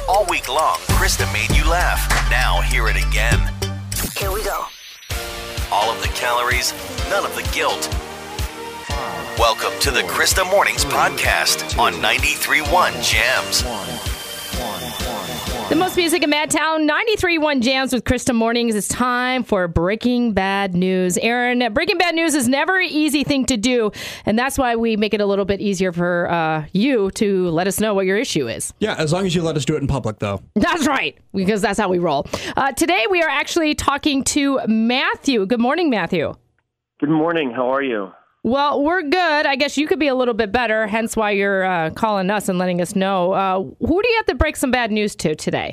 All week long, Krista made you laugh. Now hear it again. Here we go. All of the calories, none of the guilt. Welcome to the Krista Mornings Podcast on 93.1 Jams. The most music in Madtown, 93.1 Jams with Krista Mornings. It's time for Breaking Bad News. Aaron, Breaking Bad News is never an easy thing to do, and that's why we make it a little bit easier for you to let us know what your issue is. Yeah, as long as you let us do it in public, though. That's right, because that's how we roll. Today, we are actually talking to Matthew. Good morning, Matthew. Good morning. How are you? Well, we're good. I guess you could be a little bit better, hence why you're calling us and letting us know. Who do you have to break some bad news to today?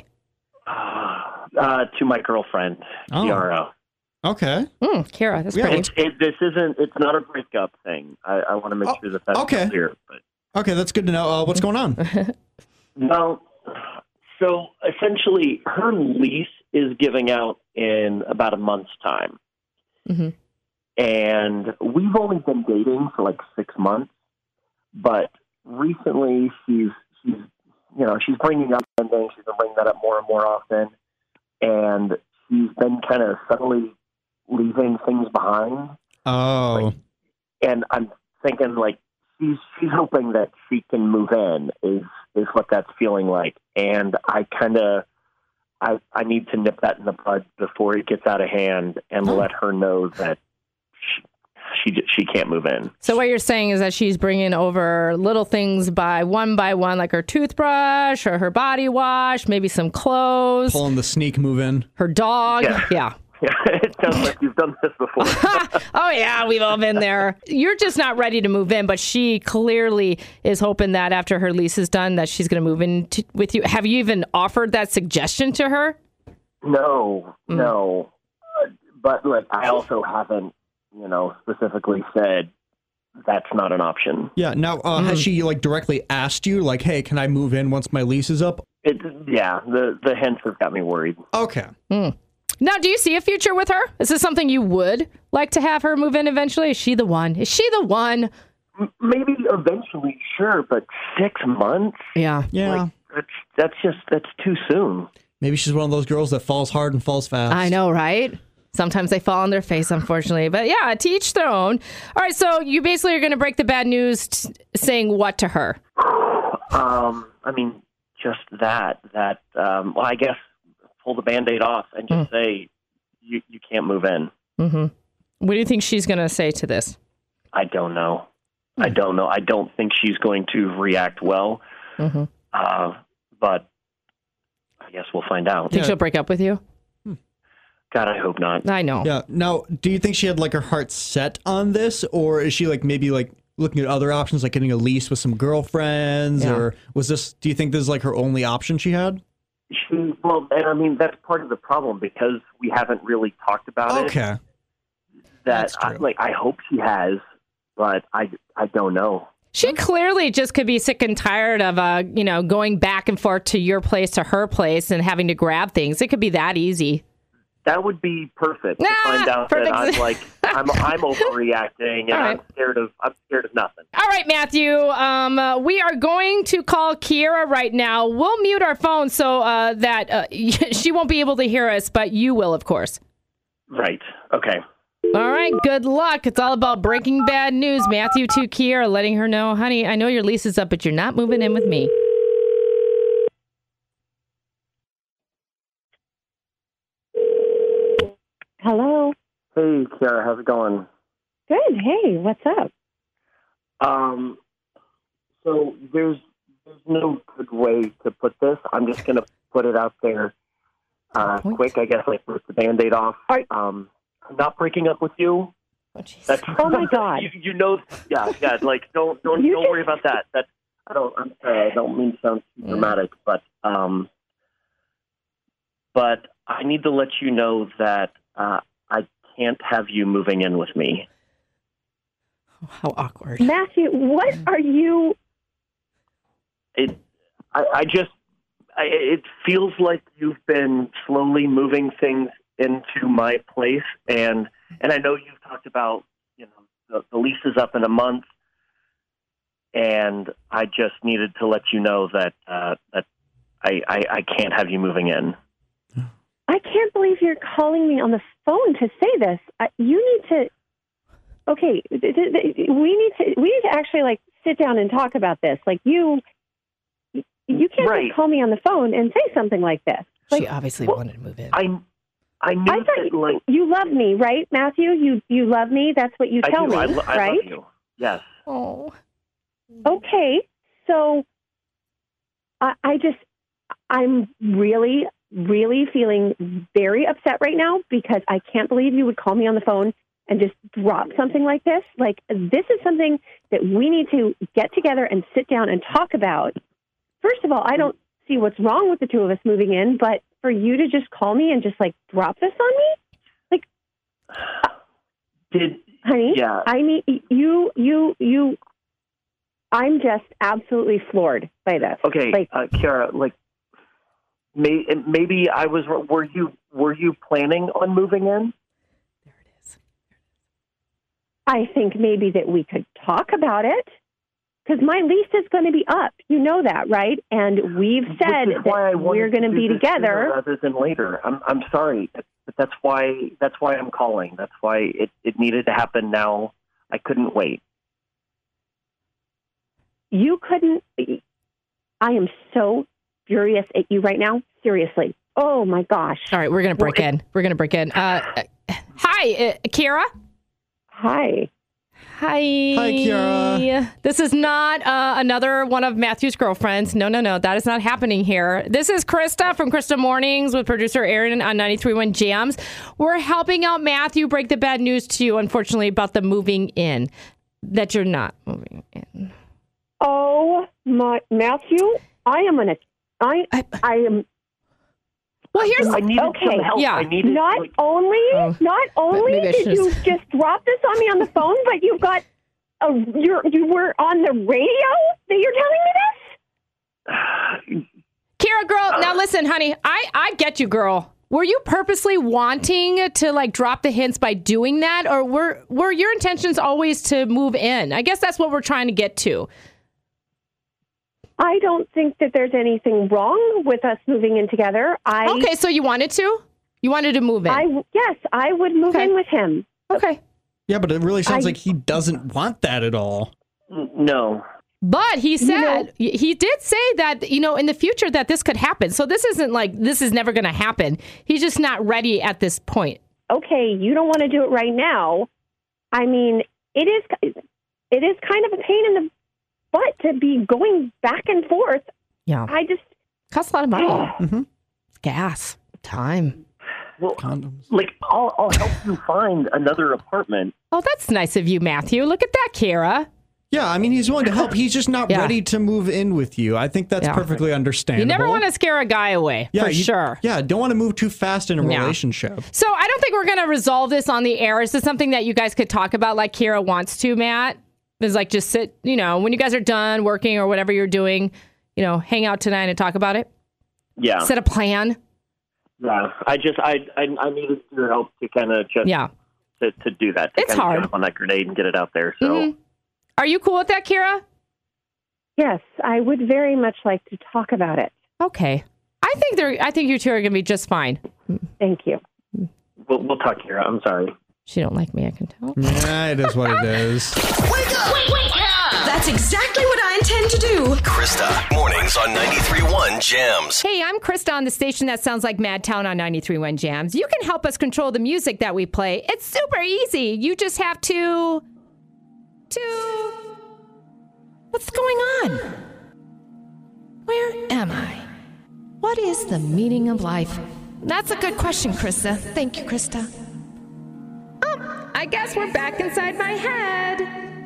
To my girlfriend, Kiara. Okay. Kiara, that's pretty. It's not a breakup thing. I want to make sure that's okay. clear. But. Okay, that's good to know. What's going on? Well, so essentially, her lease is giving out in about a month's time. Mm-hmm. And we've only been dating for like 6 months, but recently she's bringing up something. She's been bringing that up more and more often, and she's been kind of subtly leaving things behind. Oh, and I'm thinking like she's hoping that she can move in is what that's feeling like, and I need to nip that in the bud before it gets out of hand and let her know that. She can't move in. So what you're saying is that she's bringing over little things by one, like her toothbrush or her body wash, maybe some clothes. Pulling the sneak move in. Her dog. Yeah. It sounds like you've done this before. Oh, yeah, we've all been there. You're just not ready to move in, but she clearly is hoping that after her lease is done that she's going to move in with you. Have you even offered that suggestion to her? No. But like, I also haven't, specifically said that's not an option. Yeah. Now, has she directly asked you, like, hey, can I move in once my lease is up? The hints have got me worried. Okay. Now, do you see a future with her? Is this something you would like to have her move in eventually? Is she the one? Maybe eventually, sure, but 6 months? Yeah. Yeah. Like, that's too soon. Maybe she's one of those girls that falls hard and falls fast. I know, right? Sometimes they fall on their face, unfortunately. But yeah, to each their own. All right, so you basically are going to break the bad news saying what to her? Just that, I guess pull the Band-Aid off and just say you can't move in. Mm-hmm. What do you think she's going to say to this? I don't know. I don't think she's going to react well. Mm-hmm. But I guess we'll find out. Think she'll break up with you? God, I hope not. I know. Yeah. Now, do you think she had her heart set on this, or is she maybe looking at other options, like getting a lease with some girlfriends, or was this? Do you think this is her only option she had? That's part of the problem because we haven't really talked about it. Okay. I hope she has, but I don't know. She clearly just could be sick and tired of, going back and forth to your place to her place and having to grab things. It could be that easy. That would be perfect to find out that I'm overreacting and right. I'm scared of nothing. All right, Matthew. We are going to call Kiara right now. We'll mute our phone so that she won't be able to hear us, but you will, of course. Right. Okay. All right. Good luck. It's all about breaking bad news. Matthew to Kiara, letting her know, honey, I know your lease is up, but you're not moving in with me. Hello. Hey, Kiara, how's it going? Good. Hey, what's up? So there's no good way to put this. I'm just going to put it out there quick, I guess, rip the Band-Aid off. I'm not breaking up with you. Oh my God. You know, yeah, don't worry about that. I'm sorry, I don't mean to sound too dramatic, but I need to let you know that I can't have you moving in with me. How awkward. Matthew, what are you... It feels like you've been slowly moving things into my place, and I know you've talked about, the lease is up in a month, and I just needed to let you know that I I can't have you moving in. I can't believe you're calling me on the phone to say this. You need to. Okay, we need to actually like sit down and talk about this. Like you can't just call me on the phone and say something like this. She Like, obviously wanted to move in. I knew I thought that, like, you love me, right, Matthew? You love me. That's what you tell me, I right? love you. Yes. Oh. Okay, so I'm really, really feeling very upset right now because I can't believe you would call me on the phone and just drop something like this. Like, this is something that we need to get together and sit down and talk about. First of all, I don't see what's wrong with the two of us moving in, but for you to just call me and just like drop this on me, like, honey, yeah. I mean, you. I'm just absolutely floored by this. Okay, like, Kiara, like maybe I was. Were you planning on moving in? There it is. I think maybe that we could talk about it because my lease is going to be up. You know that, right? And we've said that we're going to be together rather than later. I'm sorry, but that's why I'm calling. That's why it needed to happen now. I couldn't wait. You couldn't. I am so furious at you right now. Seriously. Oh my gosh. All right, we're gonna break in. We're gonna break in. Hi, Kiara. Hi. Hi, Kiara. This is not another one of Matthew's girlfriends. No. That is not happening here. This is Krista from Krista Mornings with producer Aaron on 93.1 Jams. We're helping out Matthew break the bad news to you, unfortunately, about the moving in. That you're not moving in. Oh my, Matthew, I am Well, here's I needed some help. Yeah. I needed, not like, only maybe I did you should've- just drop this on me on the phone, but you've got you were on the radio that you're telling me this? Kira, girl, now listen, honey, I get you, girl. Were you purposely wanting to like drop the hints by doing that, or were your intentions always to move in? I guess that's what we're trying to get to. I don't think that there's anything wrong with us moving in together. Okay, so you wanted to? You wanted to move in? Yes, I would move in with him. Okay. Yeah, but it really sounds like he doesn't want that at all. No. But he said, he did say that, in the future that this could happen. So this isn't like, this is never going to happen. He's just not ready at this point. Okay, you don't want to do it right now. I mean, it is kind of a pain in the butt to be going back and forth. Yeah. I just... Costs a lot of money. Mm-hmm. It's gas, time. Well, condoms. Like, I'll help you find another apartment. Oh, that's nice of you, Matthew. Look at that, Kira. Yeah, I mean, he's willing to help. He's just not ready to move in with you. I think that's perfectly understandable. You never want to scare a guy away, for sure. Yeah, don't want to move too fast in a relationship. So I don't think we're going to resolve this on the air. Is this something that you guys could talk about like Kira wants to, Matt? Is like just sit, when you guys are done working or whatever you're doing, hang out tonight and talk about it? Yeah. Set a plan? Yeah. I needed your help to kind of just to do that. To it's kind of hard. jump on that grenade and get it out there. So. Mm-hmm. Are you cool with that, Kira? Yes, I would very much like to talk about it. Okay. I think you two are going to be just fine. Thank you. We'll talk, Kira. I'm sorry. She don't like me, I can tell. Yeah, it is what it is. Wake up! Wake up! That's exactly what I intend to do. Krista, mornings on 93.1 Jams. Hey, I'm Krista on the station that sounds like Madtown on 93.1 Jams. You can help us control the music that we play. It's super easy. You just have to... What's going on? Where am I? What is the meaning of life? That's a good question, Krista. Thank you, Krista. I guess we're back inside my head.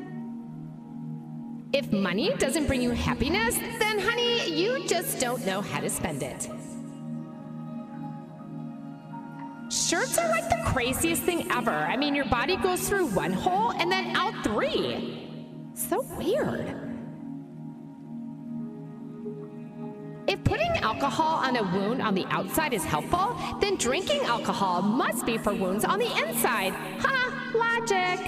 If money doesn't bring you happiness, then honey, you just don't know how to spend it. Shirts are like the craziest thing ever. I mean, your body goes through one hole and then out three. So weird. If putting alcohol on a wound on the outside is helpful, then drinking alcohol must be for wounds on the inside. Logic.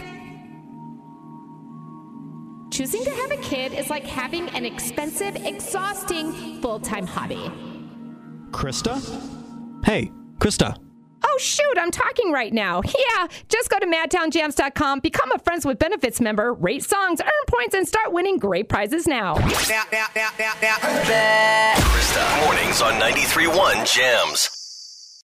Choosing to have a kid is like having an expensive, exhausting, full-time hobby. Krista? Hey, Krista. Oh, shoot, I'm talking right now. Yeah, just go to madtownjams.com, become a Friends with Benefits member, rate songs, earn points, and start winning great prizes now. Krista Mornings on 93.1 Jams.